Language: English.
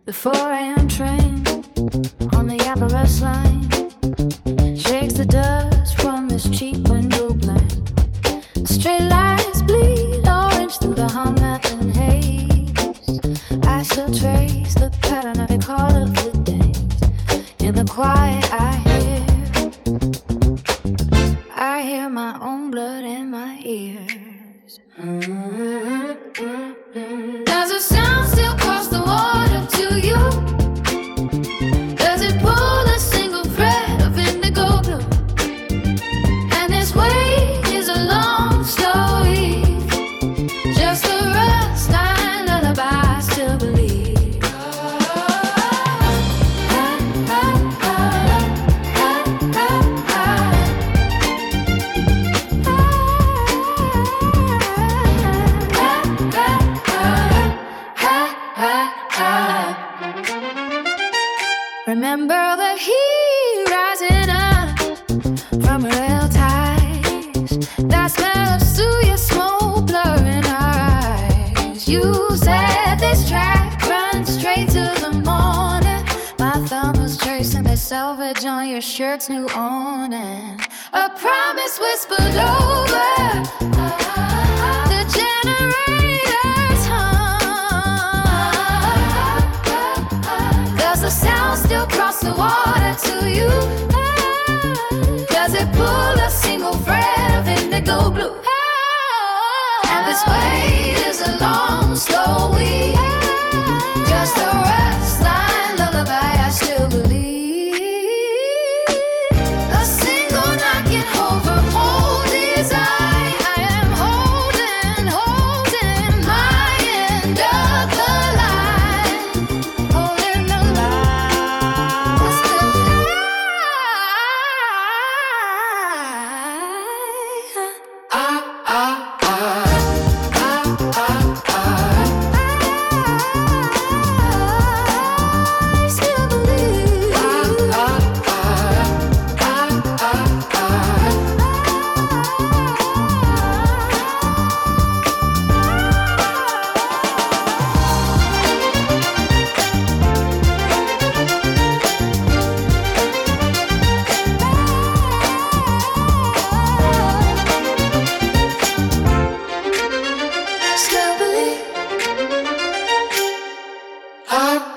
The 4 a.m. train on the Appalachia line shakes the dust from this cheap window blind. The straight lines bleed orange through the hot mountain haze. I still trace the pattern of your call of the days. In the quiet I hear my own blood in my ears. Does the sound still cross the water to you? Does it pull a single thread of indigo blue? And this wait is a long, slow eve. Just a rust line lullaby I still believe. Remember the heat rising up from rail ties. That smell of suya smoke blurring our eyes. You said this track runs straight to the morning. My thumb was tracing the selvage on your shirt's new awning. A promise whispered over the generator's hum. Does the sound still cross the water to you? Does it pull a single thread of indigo blue? And this wait is a long, slow week. Just a rest line lullaby I still believe. A single night can hold for all desire. I am holding my end of the line. Holding the line. I still believe. Still believe.